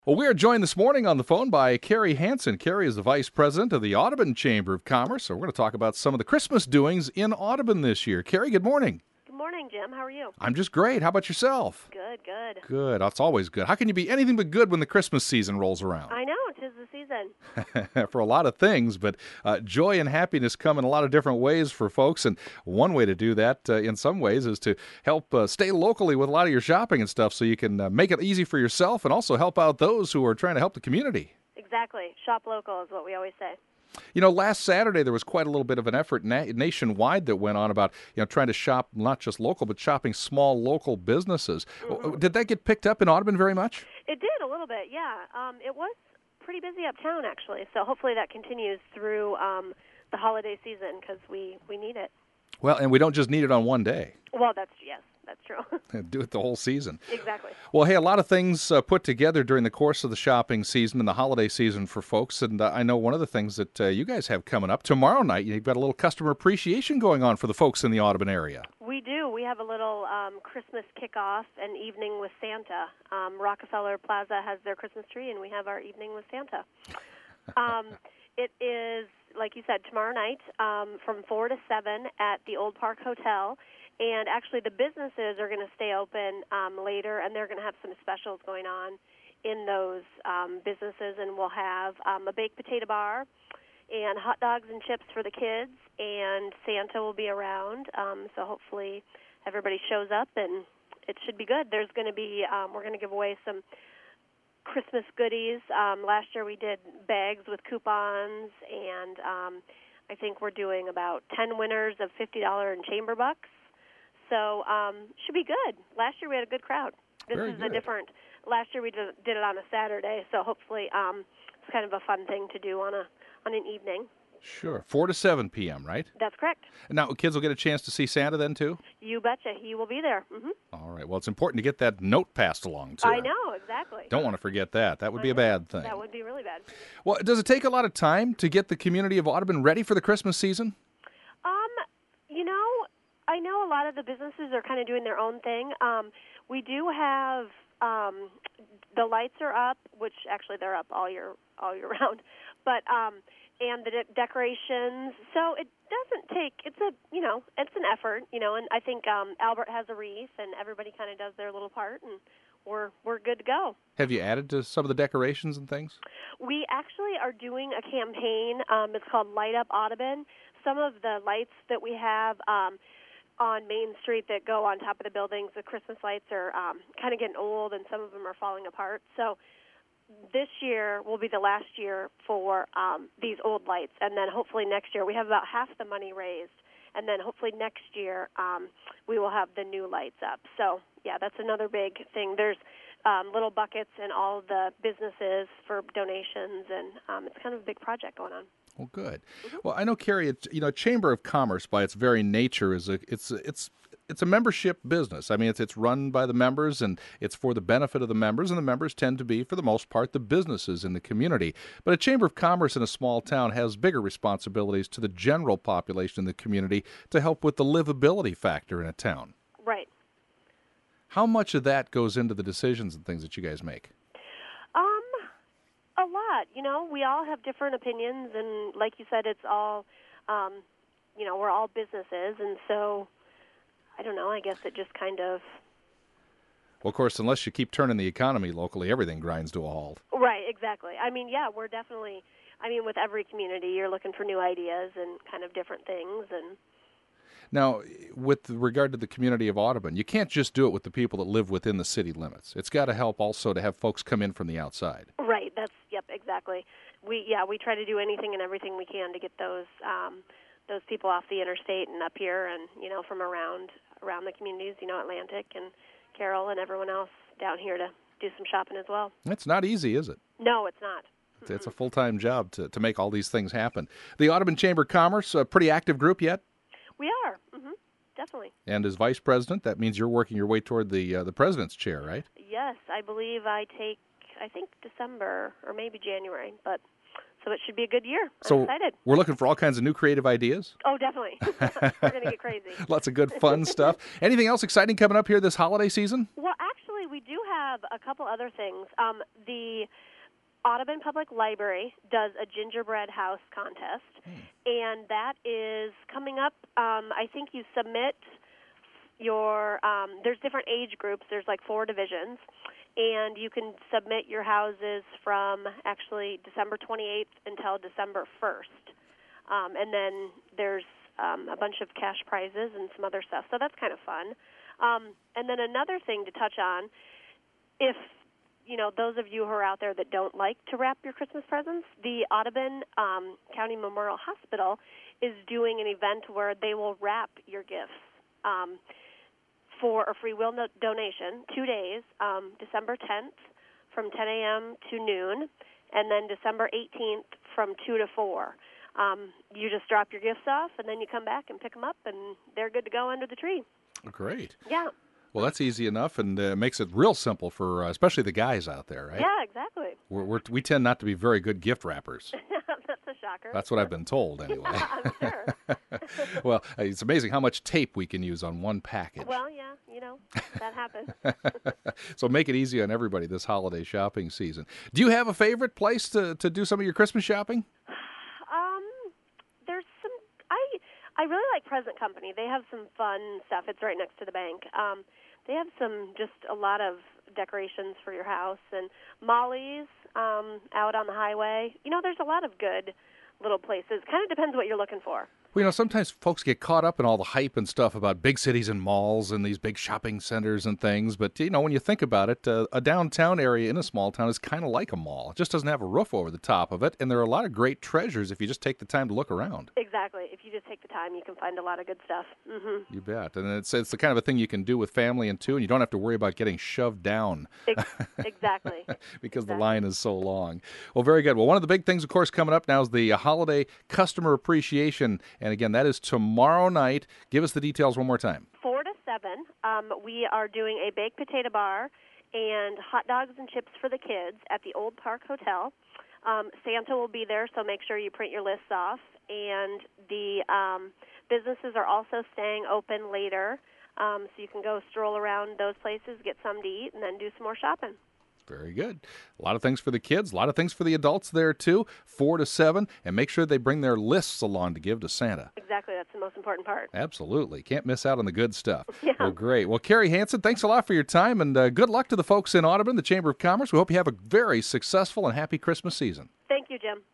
Well, we are joined this morning on the phone by Carrie Hansen. Carrie is the Vice President of the Audubon Chamber of Commerce. So we're going to talk about some of the Christmas doings in Audubon this year. Carrie, good morning. Good morning, Jim. How are you? I'm just great. How about yourself? Good. Good. That's always good. How can you be anything but good when the Christmas season rolls around? I know, 'tis the season. For a lot of things, but joy and happiness come in a lot of different ways for folks, and one way to do that in some ways is to help stay locally with a lot of your shopping and stuff so you can make it easy for yourself and also help out those who are trying to help the community. Exactly. Shop local is what we always say. You know, last Saturday there was quite a little bit of an effort nationwide that went on about, trying to shop not just local, but shopping small local businesses. Mm-hmm. Did that get picked up in Audubon very much? It did a little bit, yeah. It was pretty busy uptown, actually. So hopefully that continues through the holiday season because we need it. Well, and we don't just need it on one day. Well, that's true. Do it the whole season. Exactly. Well, hey, a lot of things put together during the course of the shopping season and the holiday season for folks. And I know one of the things that you guys have coming up tomorrow night, you've got a little customer appreciation going on for the folks in the Audubon area. We do. We have a little Christmas kickoff and evening with Santa. Rockefeller Plaza has their Christmas tree, and we have our evening with Santa. It is, like you said, tomorrow night from 4 to 7 at the Old Park Hotel. And actually the businesses are going to stay open later, and they're going to have some specials going on in those businesses. And we'll have a baked potato bar and hot dogs and chips for the kids, and Santa will be around. So hopefully everybody shows up, and it should be good. There's going to be, we're going to give away some Christmas goodies. Last year we did bags with coupons, and I think we're doing about 10 winners of $50 in chamber bucks. So should be good. Last year we had a good crowd. This Very is good. a different. Last year we did it on a Saturday, so hopefully it's kind of a fun thing to do on an evening. Sure. 4 to 7 p.m., right? That's correct. Now, kids will get a chance to see Santa then, too? You betcha. He will be there. Mm-hmm. All right. Well, it's important to get that note passed along to her. I know, exactly. Don't want to forget that. That would be a bad thing. That would be really bad. Well, does it take a lot of time to get the community of Audubon ready for the Christmas season? I know a lot of the businesses are kind of doing their own thing. We do have the lights are up, which actually they're up all year round, but and the decorations. So it doesn't take. It's an effort, and I think Albert has a wreath, and everybody kind of does their little part, and we're good to go. Have you added to some of the decorations and things? We actually are doing a campaign. It's called Light Up Audubon. Some of the lights that we have on Main Street that go on top of the buildings, the Christmas lights are kind of getting old, and some of them are falling apart. So this year will be the last year for these old lights, and then hopefully next year we have about half the money raised, and then hopefully next year we will have the new lights up. So, yeah, that's another big thing. There's little buckets in all the businesses for donations, and it's kind of a big project going on. Well, good. Mm-hmm. Well, I know, Carrie, Chamber of Commerce by its very nature is it's a membership business. I mean, it's run by the members, and it's for the benefit of the members, and the members tend to be, for the most part, the businesses in the community. But a Chamber of Commerce in a small town has bigger responsibilities to the general population in the community to help with the livability factor in a town. Right. How much of that goes into the decisions and things that you guys make? A lot. We all have different opinions, and like you said, it's all, we're all businesses, and so, I don't know, I guess it just kind of... Well, of course, unless you keep turning the economy locally, everything grinds to a halt. Right, exactly. I mean, yeah, we're definitely, with every community, you're looking for new ideas and kind of different things, and... Now, with regard to the community of Audubon, you can't just do it with the people that live within the city limits. It's got to help also to have folks come in from the outside. Right. Yep. Exactly. We try to do anything and everything we can to get those people off the interstate and up here, and from around the communities, Atlantic and Carroll and everyone else down here to do some shopping as well. It's not easy, is it? No, it's not. It's a full-time job to make all these things happen. The Audubon Chamber of Commerce, a pretty active group yet? We are. Definitely. And as vice president, that means you're working your way toward the president's chair, right? Yes, I believe I think December or maybe January, but so it should be a good year. I'm excited. We're looking for all kinds of new creative ideas. Oh, definitely. We're going to get crazy. Lots of good fun stuff. Anything else exciting coming up here this holiday season? Well, actually, we do have have a couple other things. The Audubon Public Library does a gingerbread house contest, and that is coming up. I think you submit your there's different age groups. There's like 4 divisions, and you can submit your houses from actually December 28th until December 1st. And then there's a bunch of cash prizes and some other stuff, so that's kind of fun. And then another thing to touch on, if those of you who are out there that don't like to wrap your Christmas presents, the Audubon County Memorial Hospital is doing an event where they will wrap your gifts for a free will donation, 2 days, December 10th from 10 a.m. to noon, and then December 18th from 2 to 4. You just drop your gifts off, and then you come back and pick them up, and they're good to go under the tree. Great. Yeah. Well, that's easy enough, and makes it real simple for especially the guys out there, right? Yeah, exactly. We tend not to be very good gift wrappers. That's a shocker. That's what I've been told, anyway. I'm sure. Well, it's amazing how much tape we can use on one package. Well, yeah, that happens. So make it easy on everybody this holiday shopping season. Do you have a favorite place to do some of your Christmas shopping? There's some. I really like Present Company. They have some fun stuff. It's right next to the bank. They have just a lot of decorations for your house, and Molly's out on the highway. There's a lot of good little places. Kind of depends what you're looking for. Well, sometimes folks get caught up in all the hype and stuff about big cities and malls and these big shopping centers and things. But, when you think about it, a downtown area in a small town is kind of like a mall. It just doesn't have a roof over the top of it. And there are a lot of great treasures if you just take the time to look around. Exactly. If you just take the time, you can find a lot of good stuff. Mm-hmm. You bet. And it's the kind of a thing you can do with family and two, and you don't have to worry about getting shoved down. Exactly. Because the line is so long. Well, very good. Well, one of the big things, of course, coming up now is the holiday customer appreciation. And again, that is tomorrow night. Give us the details one more time. 4 to 7, we are doing a baked potato bar and hot dogs and chips for the kids at the Old Park Hotel. Santa will be there, so make sure you print your lists off. And the businesses are also staying open later, so you can go stroll around those places, get something to eat, and then do some more shopping. Very good. A lot of things for the kids, a lot of things for the adults there, too. 4 to 7, and make sure they bring their lists along to give to Santa. Exactly. That's the most important part. Absolutely. Can't miss out on the good stuff. Yeah. Well, great. Well, Carrie Hansen, thanks a lot for your time, and good luck to the folks in Audubon, the Chamber of Commerce. We hope you have a very successful and happy Christmas season. Thank you, Jim.